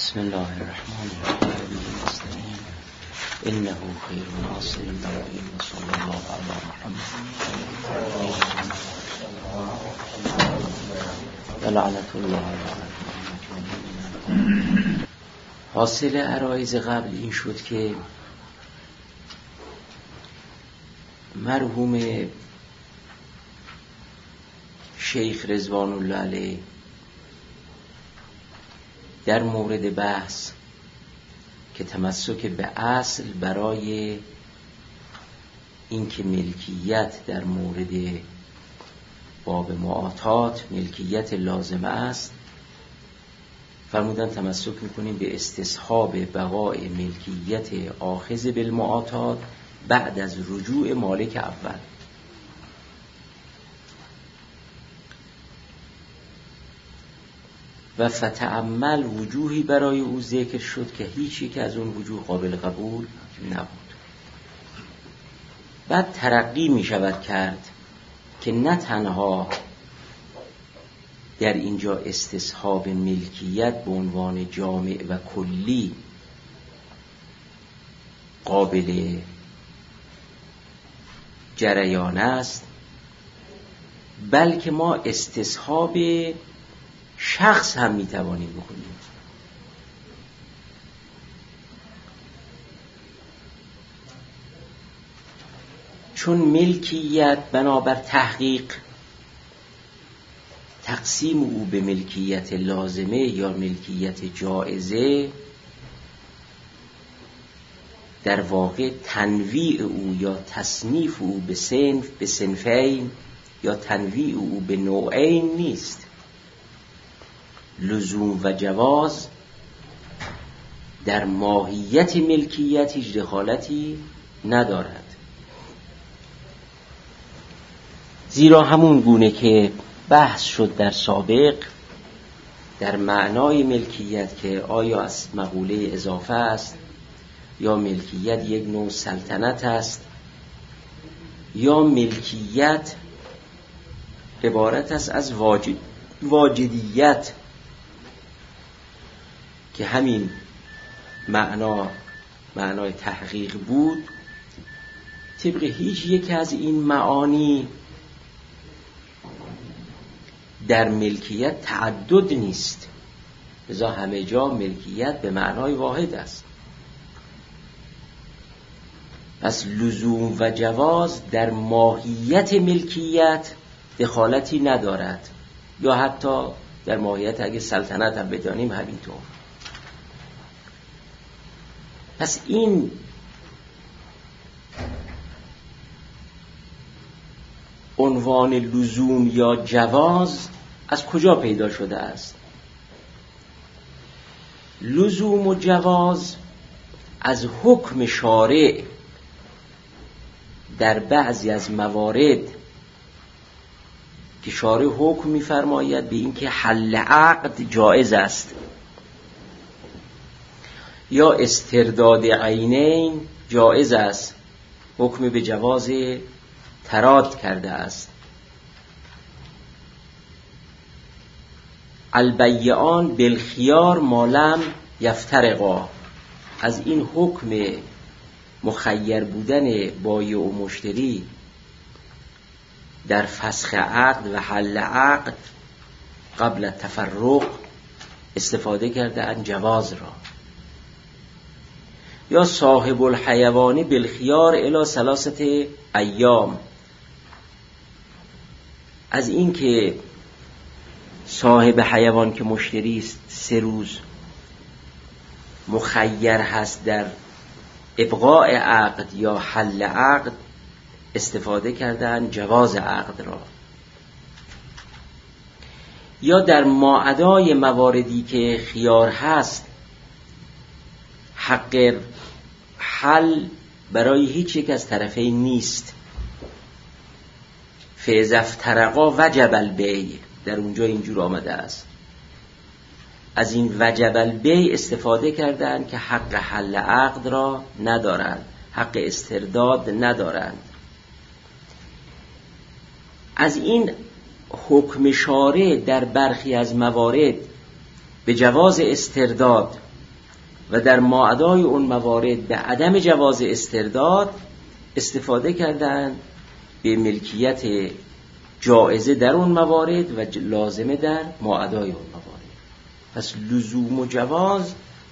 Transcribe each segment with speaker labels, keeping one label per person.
Speaker 1: بسم الله الرحمن الرحیم المستقیم انه خیر ناصر الدارین و صلی الله علی محمد و لعنت الله علی. حاصل عرایض قبل این شد که مرحوم شیخ رضوان الله علیه در مورد بحث که تمسک به اصل برای اینکه ملکیت در مورد باب معاطات ملکیت لازمه است، فرمودن تمسک میکنیم به استصحاب بقای ملکیت آخذ بالمعاطات بعد از رجوع مالک اول. و فتأمل وجوهی برای او ذکر شد که هیچ یک از اون وجوه قابل قبول نبود. بعد ترقی می شود کرد که نه تنها در اینجا استصحاب ملکیت به عنوان جامع و کلی قابل جریان است، بلکه ما استصحاب شخص هم میتوانیم بکنیم. چون ملکیت بنابر تحقیق تقسیم او به ملکیت لازمه یا ملکیت جائزه در واقع تنویع او یا تصنیف او به صنفین یا تنویع او به نوعین نیست. لزوم و جواز در ماهیت ملکیت هیچ دخالتی ندارد، زیرا همون گونه که بحث شد در سابق در معنای ملکیت که آیا از مقوله اضافه است یا ملکیت یک نوع سلطنت است یا ملکیت عبارت است از واجدیت، که همین معنای تحقیق بود. طبق هیچ یک از این معانی در ملکیت تعدد نیست، لذا همه جا ملکیت به معنای واحد است. پس لزوم و جواز در ماهیت ملکیت دخالتی ندارد، یا حتی در ماهیت اگه سلطنت هم بدانیم همینطور. پس این عنوان لزوم یا جواز از کجا پیدا شده است؟ لزوم و جواز از حکم شارع در بعضی از موارد که شارع حکم می‌فرماید به اینکه حل عقد جایز است یا استرداد عینین جایز است، حکم به جواز تراد کرده است. البیعان بالخیار ما لم یفترقا، از این حکم مخیر بودن بایع و مشتری در فسخ عقد و حل عقد قبل التفرق استفاده کرده اند جواز را. یا صاحب الحیوان بالخیار الی 3 ایام، از این که صاحب حیوان که مشتری است 3 روز مخیر هست در ابقاء عقد یا حل عقد استفاده کردن جواز عقد را. یا در ماعدای مواردی که خیار هست حق حل برای هیچ یک از طرفین نیست، فاذا افترقا وجب البیع، در اونجا اینجور آمده است. از این وجب البیع استفاده کردند که حق حل عقد را ندارند، حق استرداد ندارند. از این حکم شارع در برخی از موارد به جواز استرداد و در ماعدای اون موارد به عدم جواز استرداد استفاده کردن به ملکیت جائزه در اون موارد و لازمه در ماعدای اون موارد. پس لزوم و جواز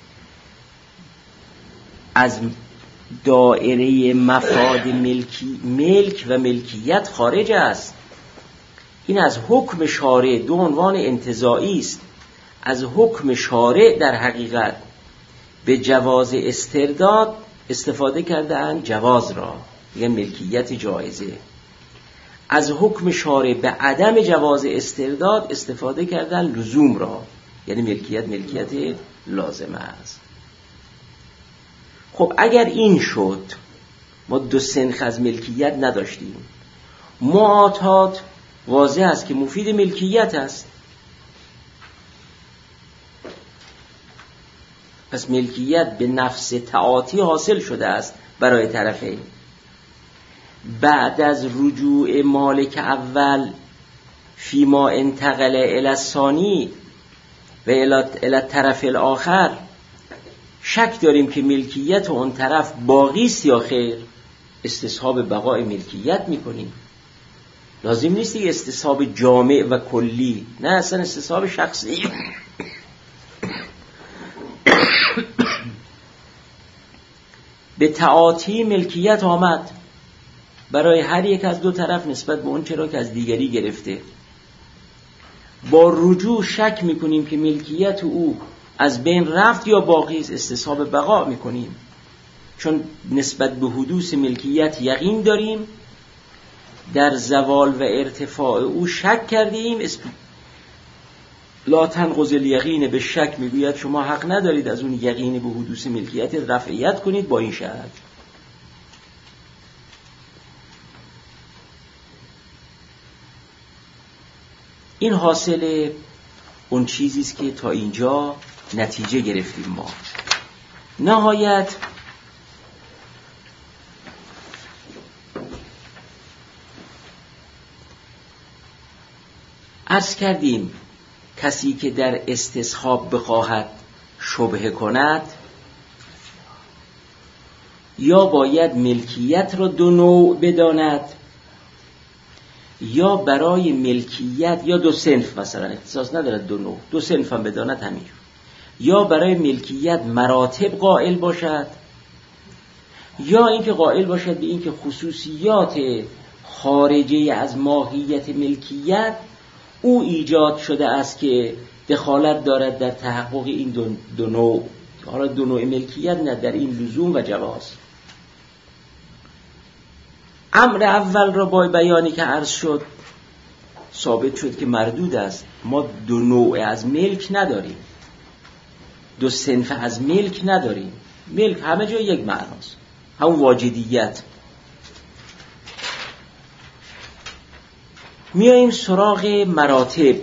Speaker 1: از دائره مفاد ملک و ملکیت خارج است. این از حکم شارع دو عنوان انتزاعی است. از حکم شارع در حقیقت به جواز استرداد استفاده کردن جواز را، یعنی ملکیت جایزه. از حکم شارع به عدم جواز استرداد استفاده کردن لزوم را، یعنی ملکیت لازمه است. خب اگر این شد، ما دو سنخ از ملکیت نداشتیم. معاطات واضح است که مفید ملکیت است. پس ملکیت به نفس تعاطی حاصل شده است برای طرفین. بعد از رجوع مالک اول فیما انتقل الی الثانی و الی الطرف الاخر شک داریم که ملکیت اون طرف باقی است یا خیر. استصحاب بقای ملکیت میکنیم. لازم نیست که استصحاب جامع و کلی، نه، اصلا استصحاب شخصی. به تعاطی ملکیت آمد برای هر یک از دو طرف نسبت به اون چرا که از دیگری گرفته. با رجوع شک میکنیم که ملکیت او از بین رفت یا باقی است، استصحاب بقا میکنیم، چون نسبت به حدوث ملکیت یقین داریم. در زوال و ارتفاع او شک کردیم. لا تنقض الیقین به شک میگوید شما حق ندارید از اون یقین به حدوث ملکیت رفعیت کنید با این شرط. این حاصل اون چیزی است که تا اینجا نتیجه گرفتیم ما. نهایت عرض کردیم کسی که در استصحاب بخواهد شبهه کند یا باید ملکیت را دو نوع بداند یا برای ملکیت یا دو صنف، مثلا اختصاص ندارد دو نوع، دو صنف هم بداند همینجور، یا برای ملکیت مراتب قائل باشد یا اینکه قائل باشد به اینکه خصوصیات خارجه از ماهیت ملکیت او ایجاد شده است که دخالت دارد در تحقق این دو نوع. حالا دو نوع ملکیت نه، در این لزوم و جواز. امر اول را با بیانی که عرض شد ثابت شد که مردود است. ما دو نوع از ملک نداریم، دو صنف از ملک نداریم. ملک همه جا یک معناست، همون واجدیت. میاییم سراغ مراتب.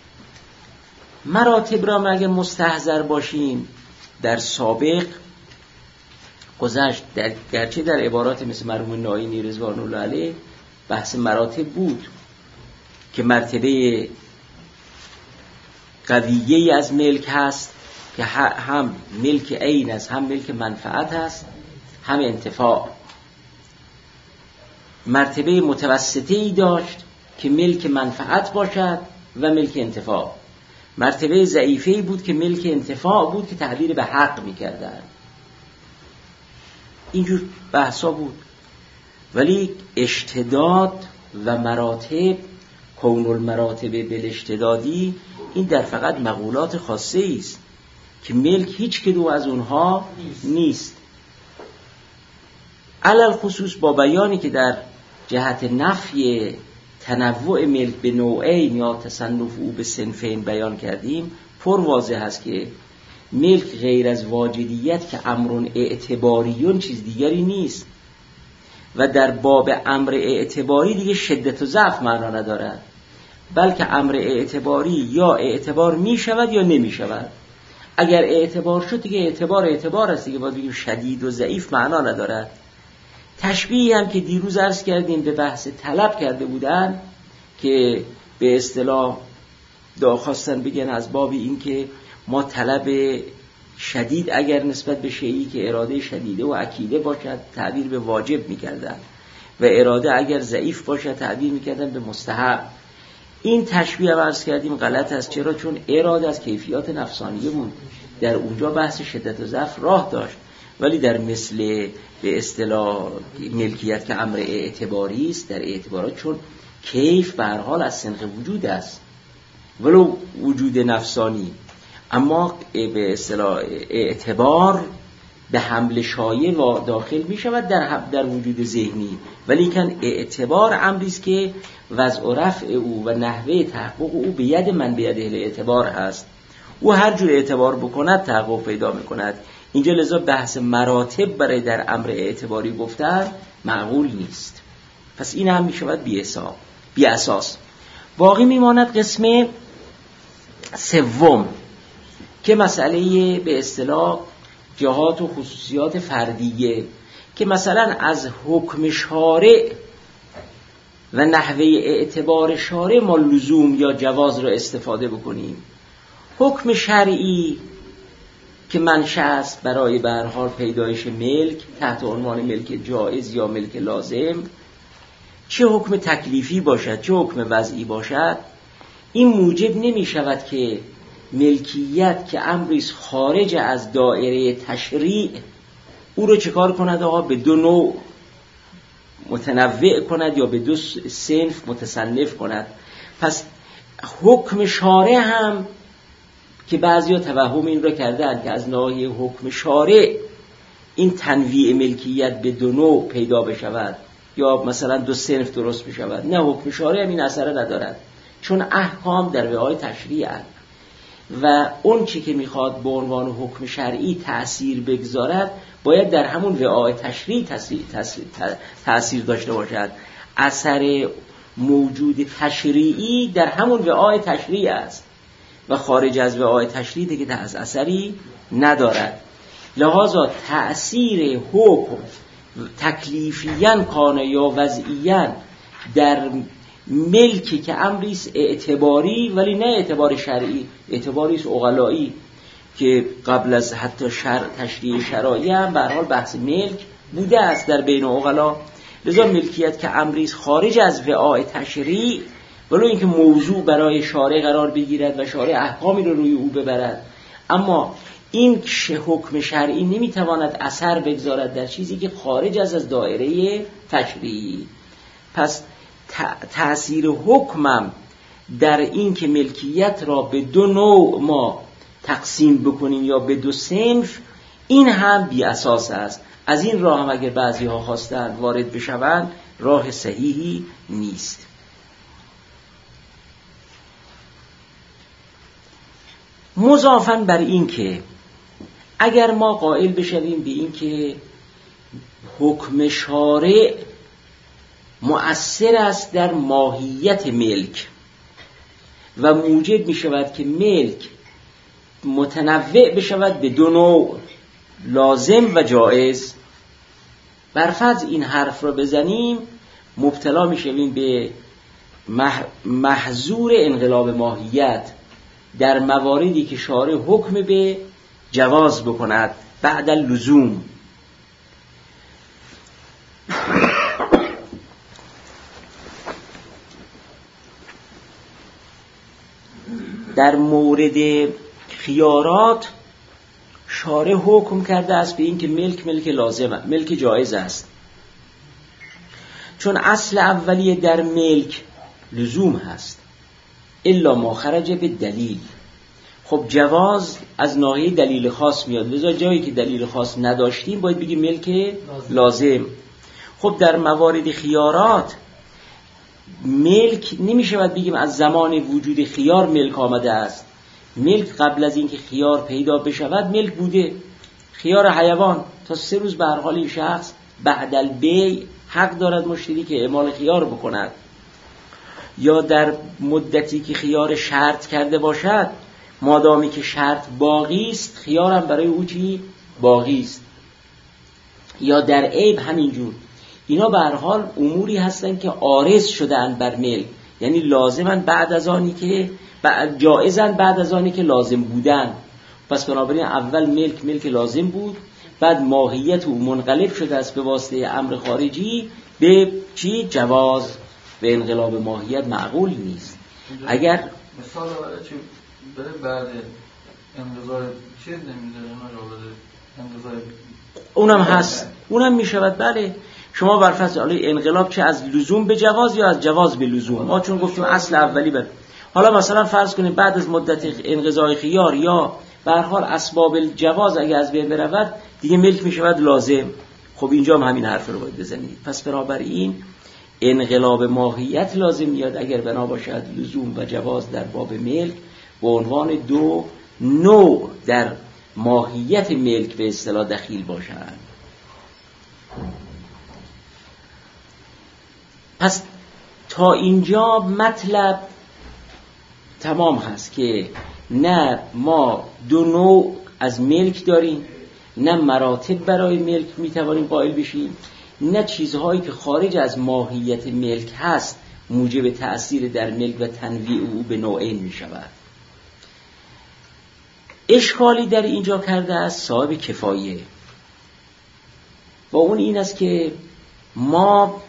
Speaker 1: مراتب را ما اگر مستحضر باشیم در سابق گذشت، گرچه در عبارات مثل مرحوم ناینی رضوان الله علیه بحث مراتب بود که مرتبه قویه‌ای از ملک هست که هم ملک عین است، هم ملک منفعت هست، هم انتفاع. مرتبه متوسطه‌ای داشت که ملک منفعت باشد و ملک انتفاع. مرتبه ضعیفه‌ای بود که ملک انتفاع بود که تعبیر به حق می‌کردند. اینجور بحثا بود. ولی اشتداد و مراتب، کون المراتب بالاشتدادی، این در فقط مقولات خاصه است که ملک هیچ کدوم از اونها نیست. علل خصوص با بیانی که در جهت نفی تنوع ملک به نوعین یا تصنف او به صنفین بیان کردیم، پر واضح است که ملک غیر از واجدیت که امر اعتباریون چیز دیگری نیست و در باب امر اعتباری دیگه شدت و ضعف معنا ندارد، بلکه امر اعتباری یا اعتبار می شود یا نمی شود. اگر اعتبار شد دیگه اعتبار است دیگه، باید بگیم شدید و ضعیف معنا ندارد. تشبیهی هم که دیروز عرض کردیم به بحث طلب کرده بودن که به اصطلاح خواستن بگن از باب این که ما طلب شدید اگر نسبت به شیئی که اراده شدیده و عقیده باشد تعبیر به واجب می‌کردن و اراده اگر ضعیف باشد تعبیر می‌کردن به مستحب. این تشبیه عرض کردیم غلط است. چرا؟ چون اراده از کیفیات نفسانیه بود، در اونجا بحث شدت و ضعف راه داشت، ولی در مثل به اصطلاح ملکیت که امر اعتباری است، در اعتبارات چون کیف به هر حال از سنخ وجود است ولو وجود نفسانی، اما به اصطلاح اعتبار به حمل شایع و داخل می شود در وجود ذهنی، ولی کن اعتبار امری است که وضع و رفع او و نحوه تحقق او به ید من به ید اعتبار هست. او هر جور اعتبار بکند تحقق پیدا می کند. اینجا لذا بحث مراتب برای در امر اعتباری گفتن معقول نیست. پس این هم می شود بی اساس. باقی می ماند قسم سوم که مسئله به اصطلاح جهات و خصوصیات فردیه، که مثلا از حکم شارع و نحوه اعتبار شارع ما لزوم یا جواز را استفاده بکنیم. حکم شرعی که منشأ است برای به هر حال پیدایش ملک تحت عنوان ملک جایز یا ملک لازم، چه حکم تکلیفی باشد چه حکم وضعی باشد، این موجب نمی شود که ملکیت که امری خارج از دایره تشریع او رو چکار کند آقا؟ به دو نوع متنوع کند یا به دو صنف متصنف کند. پس حکم شارع هم که بعضیا توهم این را کردن که از ناحیه حکم شارع این تنویع ملکیت به دو نوع پیدا بشود یا مثلا دو صنف درست بشود، نه، حکم شارع هم این اثر ندارد، چون احکام در وعای تشریع هست و اون چی که میخواد به عنوان حکم شرعی تأثیر بگذارد باید در همون وعای تشریع تأثیر داشته باشد. اثر موجود تشریعی در همون وعای تشریع است و خارج از وعای تشریع دیگه اثری ندارد. لذا تأثیر حکم تکلیفیاً کانه یا وضعیاً در ملکی که امریست اعتباری ولی نه اعتبار شرعی، اعتباریست عقلایی که قبل از حتی تشریع شرعی هم به هر حال بحث ملک بوده است در بین عقلا. لذا ملکیت که امریست خارج از وعای تشریع ولو اینکه موضوع برای شارع قرار بگیرد و شارع احکامی رو روی او ببرد، اما این حکم شرعی نمیتواند اثر بگذارد در چیزی که خارج از دایره تشریعی. پس تأثیر حکمم در این که ملکیت را به دو نوع ما تقسیم بکنیم یا به دو صنف، این هم بی اساس است. از این راه هم اگر بعضی ها خواستند وارد بشوند راه صحیحی نیست. مضافاً بر این که اگر ما قائل بشویم به این که حکم شارع مؤثر است در ماهیت ملک و موجب می شود که ملک متنوع بشود به دو نوع لازم و جایز، برفرض این حرف را بزنیم مبتلا می شویم به محظور انقلاب ماهیت در مواردی که شارع حکم به جواز بکند بعد اللزوم. در مورد خیارات شارع حکم کرده است به این که ملک لازم، ملک جایز است، چون اصل اولیه در ملک لزوم هست الا ما خرج به دلیل. خب جواز از ناحیه دلیل خاص میاد، لذا جایی که دلیل خاص نداشتیم باید بگیم ملک لازم. خب در موارد خیارات ملک نمیشود بگیم از زمان وجود خیار ملک آمده است. ملک قبل از اینکه خیار پیدا بشود ملک بوده. خیار حیوان تا 3 روز به هر حال این شخص بعد البیع حق دارد مشتری که اعمال خیار بکند، یا در مدتی که خیار شرط کرده باشد مادامی که شرط باقی است خیار هم برای او چی باقی است، یا در عیب همینجور. اینا به هر حال اموری هستن که عارض شدن بر ملک، یعنی لازمن بعد از آنی که جایزن بعد از آنی که لازم بودن. پس بنابراین اول ملک لازم بود، بعد ماهیت او منقلب شده است به واسطه امر خارجی به چی؟ جواز. به انقلاب ماهیت معقول نیست. اگر
Speaker 2: مثال برای چی بره بعد انقضای چیز نمیذاره انقضای
Speaker 1: اونم هست، اونم میشود. بله شما بر فرض انقلاب چه از لزوم به جواز یا از جواز به لزوم، ما چون گفتیم اصل اولی بر. حالا مثلا فرض کنید بعد از مدت انقضای خیار یا به هر حال اسباب الجواز اگه از بین برود دیگه ملک میشود لازم. خب اینجا هم همین حرف رو باید بزنید. پس بنابراین انقلاب ماهیت لازم میاد اگر بنا باشد لزوم و جواز در باب ملک به عنوان دو نوع در ماهیت ملک به اصطلاح دخیل باشند. پس تا اینجا مطلب تمام هست که نه ما دو نوع از ملک داریم، نه مراتب برای ملک میتوانیم قائل بشیم، نه چیزهایی که خارج از ماهیت ملک هست موجب تأثیر در ملک و تنویع او به نوعین می شود. اشکالی در اینجا کرده است صاحب کفایه و اون این است که ما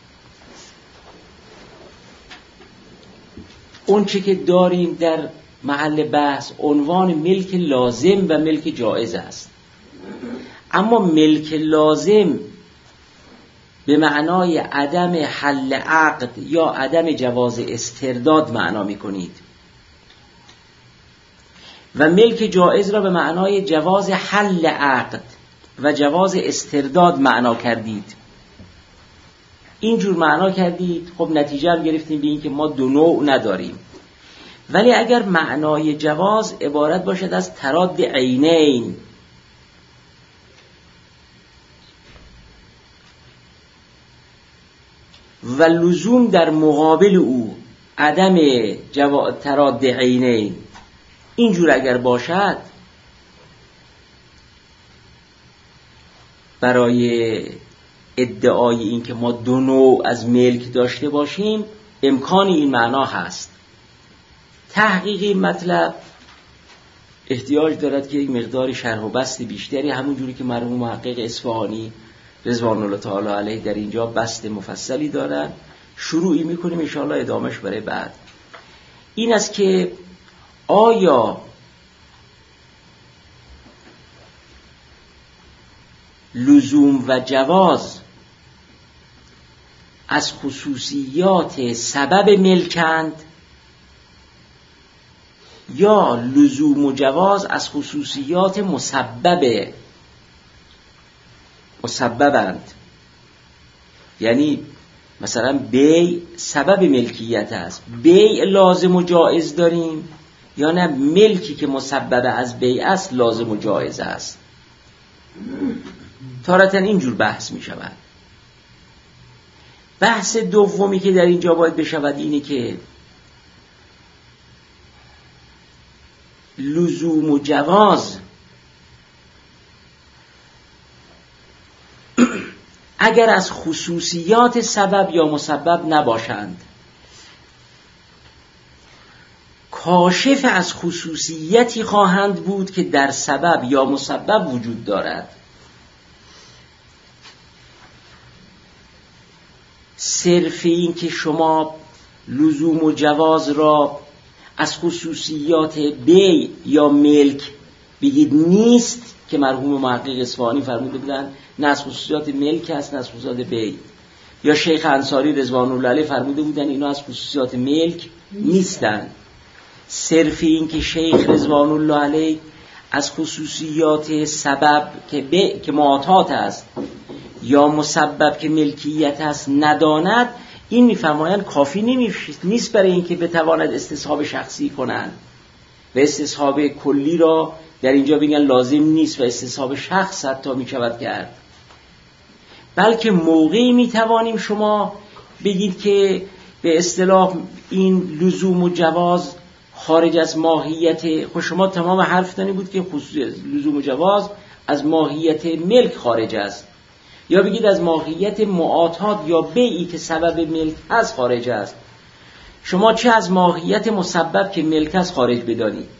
Speaker 1: اون چه که داریم در محل بحث عنوان ملک لازم و ملک جائز است، اما ملک لازم به معنای عدم حل عقد یا عدم جواز استرداد معنا می کنید و ملک جائز را به معنای جواز حل عقد و جواز استرداد معنا کردید. اینجور معنا کردید، خب نتیجه هم گرفتیم به این که ما دو نوع نداریم. ولی اگر معنای جواز عبارت باشد از تراد عینین و لزوم در مقابل او عدم تراد عینین، اینجور اگر باشد برای ادعای این که ما دو نوع از ملک داشته باشیم امکان این معنا هست. تحقیقی مطلب احتیاج دارد که یک مقدار شرح و بسط بیشتری، همون جوری که مرحوم محقق اصفهانی رضوان الله تعالی علیه در اینجا بسط مفصلی دارن، شروعی میکنیم ان شاءالله ادامهش برای بعد. این است که آیا لزوم و جواز از خصوصیات سبب ملکند یا لزوم و جواز از خصوصیات مسببند؟ یعنی مثلا بیع سبب ملکیت است، بیع لازم و جائز داریم یا نه ملکی که مسبب از بیع است لازم و جائز است؟ تارتاً اینجور بحث می شود. بحث دومی که در اینجا باید بشود اینه که لزوم و جواز اگر از خصوصیات سبب یا مسبب نباشند، کاشف از خصوصیتی خواهند بود که در سبب یا مسبب وجود دارد. صرف این که شما لزوم و جواز را از خصوصیات بیع یا ملک بگید نیست، که مرحوم محقق اصفهانی فرموده بودن نه از خصوصیات ملک است نه از خصوصیات بیع، یا شیخ انصاری رضوان الله علیه فرموده بودن اینا از خصوصیات ملک نیستند. صرف این که شیخ رضوان الله علیه از خصوصیات سبب که معاطات است یا مسبب که ملکیت است نداند، این میفرمایند کافی نیست برای اینکه بتواند استصحاب شخصی کنند و استصحاب کلی را در اینجا بگن لازم نیست و استصحاب شخص حتی میشود کرد، بلکه موقعی میتوانیم شما بگید که به اصطلاح این لزوم و جواز خارج از ماهیت، خود شما تمام حرفتانی بود که لزوم و جواز از ماهیت ملک خارج است، یا بگید از ماهیت معاطات یا بیعی که سبب ملک هست خارج است. شما چه از ماهیت مسبب که ملک است خارج بدانید،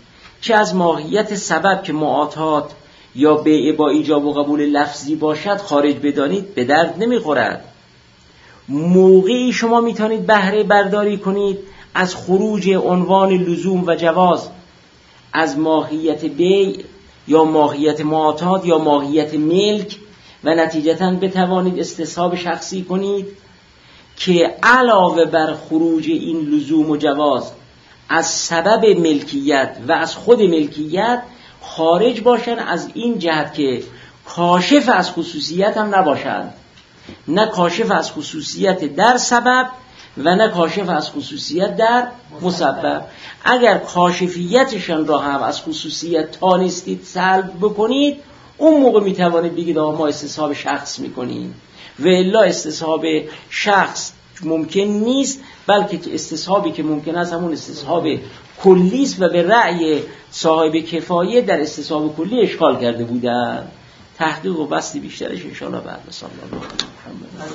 Speaker 1: چه از ماهیت سبب که معاطات یا بیع با ایجاب و قبول لفظی باشد خارج بدانید به درد نمیخورد. موقعی شما میتونید بهره برداری کنید از خروج عنوان لزوم و جواز از ماهیت بیع یا ماهیت معاطات یا ماهیت ملک و نتیجتاً بتوانید استصحاب شخصی کنید که علاوه بر خروج این لزوم و جواز از سبب ملکیت و از خود ملکیت خارج باشند، از این جهت که کاشف از خصوصیت هم نباشند، نه کاشف از خصوصیت در سبب و نه کاشف از خصوصیت در مسبب. اگر کاشفیتشان را هم از خصوصیت تانستید سلب بکنید، اون موقع میتوانید بگید آقا ما استصحاب شخص میکنیم، و الا استصحاب شخص ممکن نیست، بلکه استصحابی که ممکن است همون استصحاب کلی است و به رأی صاحب کفایه در استصحاب کلی اشکال کرده بودند. تحقیق و بسط بیشترش ان شاء الله بعد. صلی الله علیه و